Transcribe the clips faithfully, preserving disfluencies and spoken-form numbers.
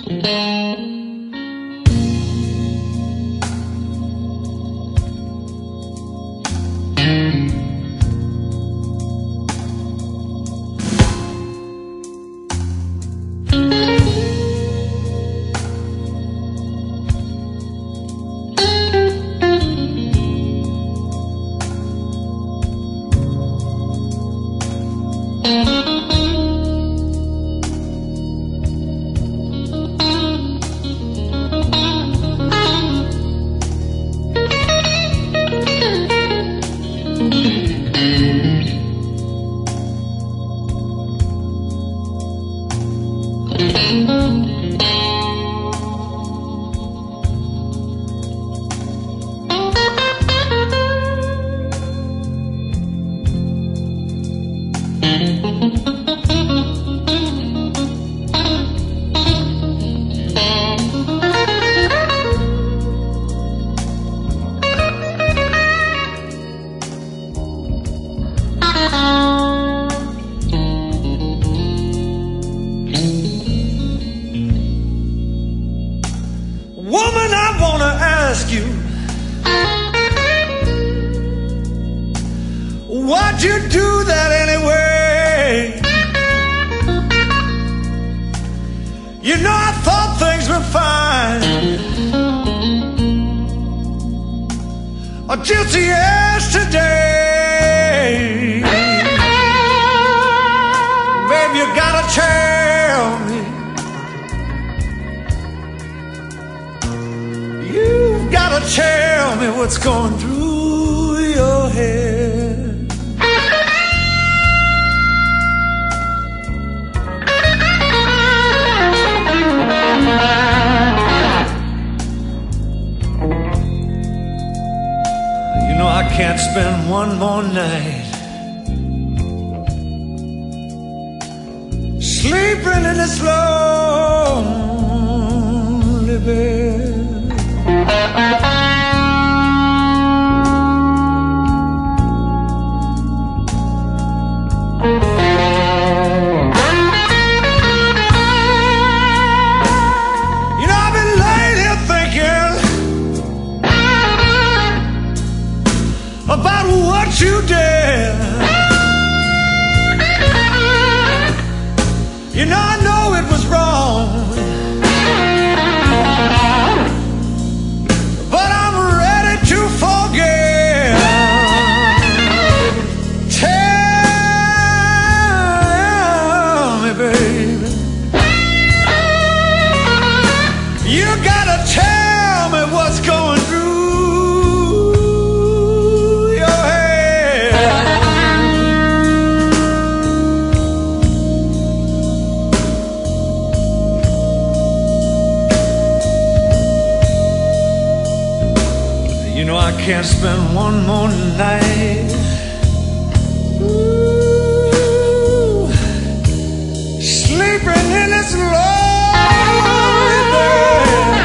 Woman, I wanna ask you, why'd you do that anyway? You know I thought things were fine until yesterday. Babe, you gotta tell me, you've gotta tell me what's going through your head. You know I can't spend one more night sleeping in this lonely bed. You know I've been laying here thinking about what you did. You know I know it was wrong, but I'm ready to forgive. Tell me, baby, you gotta tell me what's going through your head. You know I can't spend one more night ooh, sleeping in this lonely bed.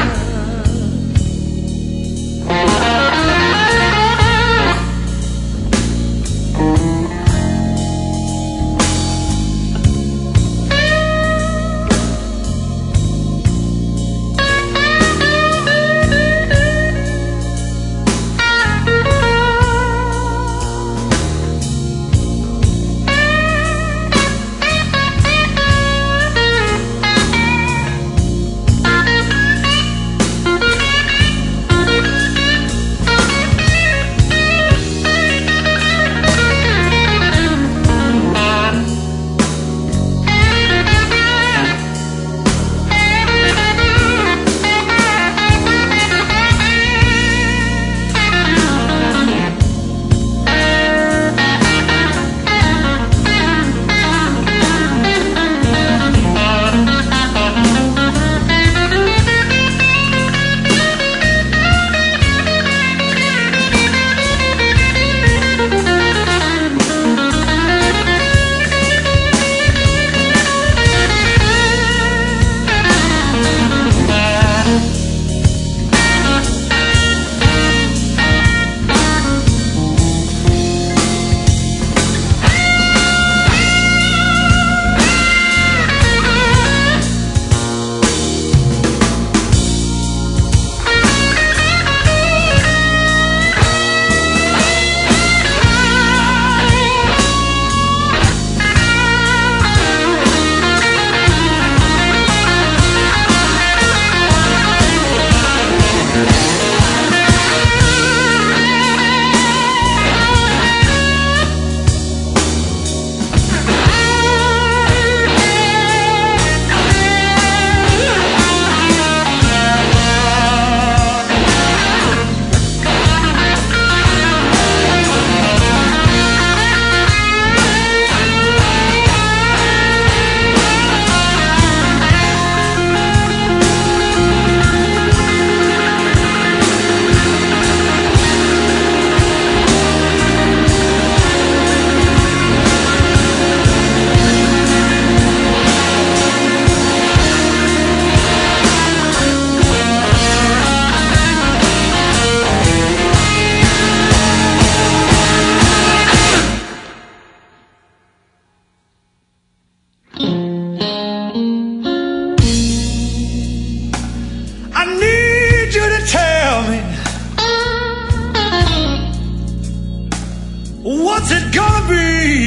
what's it gonna be?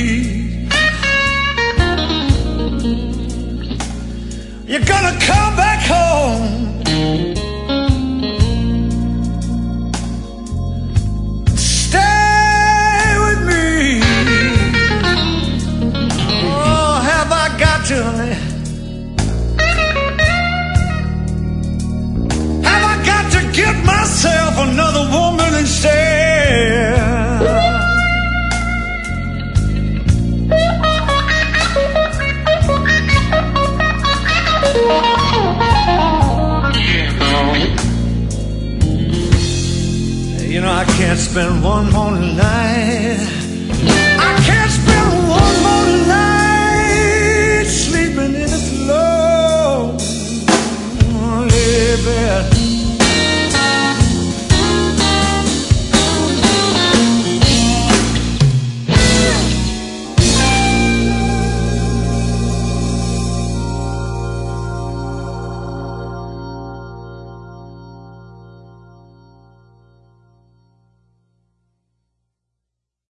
You're gonna come back home. Stay with me. Oh, have I got to? Have I got to get myself another woman instead? You know, I can't spend one more night